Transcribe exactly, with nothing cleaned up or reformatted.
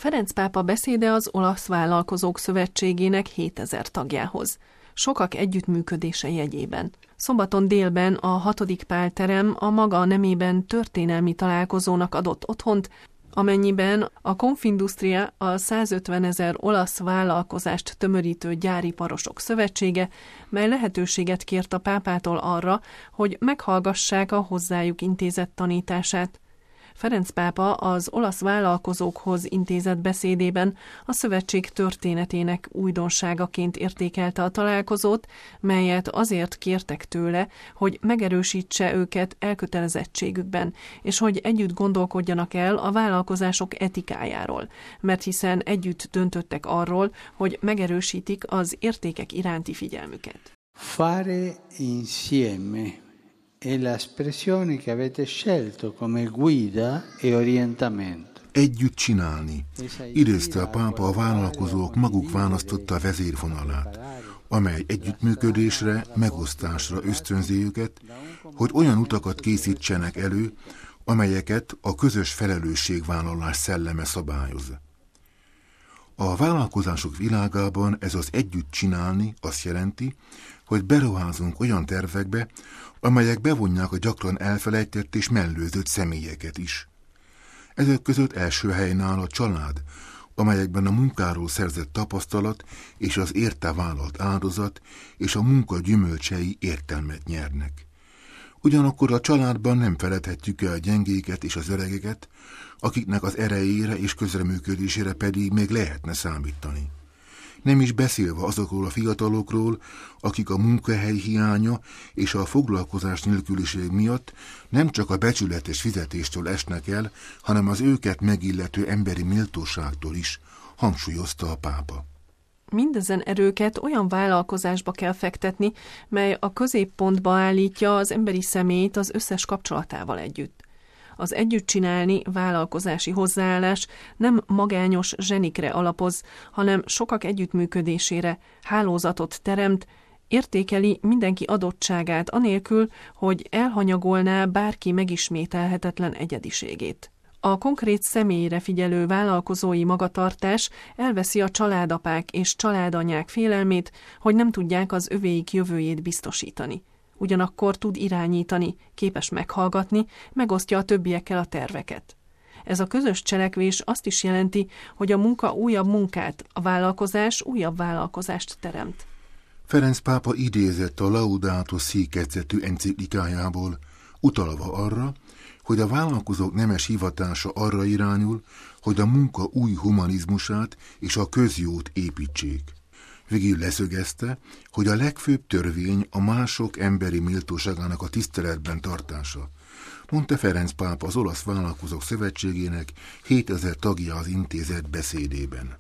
Ferenc pápa beszéde az Olasz Vállalkozók Szövetségének hétezer tagjához. Sokak együttműködése jegyében. Szombaton délben a hatodik Pál terem a maga nemében történelmi találkozónak adott otthont, amennyiben a Confindustria, a százötvenezer olasz vállalkozást tömörítő gyáriparosok szövetsége, mely lehetőséget kért a pápától arra, hogy meghallgassák a hozzájuk intézett tanítását. Ferenc pápa az olasz vállalkozókhoz intézett beszédében a szövetség történetének újdonságaként értékelte a találkozót, melyet azért kértek tőle, hogy megerősítse őket elkötelezettségükben, és hogy együtt gondolkodjanak el a vállalkozások etikájáról, mert hiszen együtt döntöttek arról, hogy megerősítik az értékek iránti figyelmüket. Fare insieme è l'espressione che avete scelto come guida e orientamento. Együtt csinálni. Idézte a pápa a vállalkozók maguk választotta a vezérvonalát, amely együttműködésre, megosztásra ösztönzi őket, hogy olyan utakat készítsenek elő, amelyeket a közös felelősségvállalás szelleme szabályoz. A vállalkozások világában ez az együtt csinálni azt jelenti, hogy beruházunk olyan tervekbe, amelyek bevonják a gyakran elfelejtett és mellőzött személyeket is. Ezek között első helyen áll a család, amelyekben a munkáról szerzett tapasztalat és az érte vállalt áldozat és a munka gyümölcsei értelmet nyernek. Ugyanakkor a családban nem feledhetjük el a gyengéket és az öregeket, akiknek az erejére és közreműködésére pedig még lehetne számítani. Nem is beszélve azokról a fiatalokról, akik a munkahely hiánya és a foglalkozás nélküliség miatt nem csak a becsületes fizetéstől esnek el, hanem az őket megillető emberi méltóságtól is, hangsúlyozta a pápa. Mindezen erőket olyan vállalkozásba kell fektetni, mely a középpontba állítja az emberi személyt az összes kapcsolatával együtt. Az együtt csinálni vállalkozási hozzáállás nem magányos zsenikre alapoz, hanem sokak együttműködésére, hálózatot teremt, értékeli mindenki adottságát anélkül, hogy elhanyagolná bárki megismételhetetlen egyediségét. A konkrét személyre figyelő vállalkozói magatartás elveszi a családapák és családanyák félelmét, hogy nem tudják az övéik jövőjét biztosítani. Ugyanakkor tud irányítani, képes meghallgatni, megosztja a többiekkel a terveket. Ez a közös cselekvés azt is jelenti, hogy a munka újabb munkát, a vállalkozás újabb vállalkozást teremt. Ferenc pápa idézett a Laudato Si kezdetű enciklikájából, utalva arra, hogy a vállalkozók nemes hivatása arra irányul, hogy a munka új humanizmusát és a közjót építsék. Végül leszögezte, hogy a legfőbb törvény a mások emberi méltóságának a tiszteletben tartása, mondta Ferenc pápa az Olasz Vállalkozók Szövetségének hétezer tagjához intézett beszédében.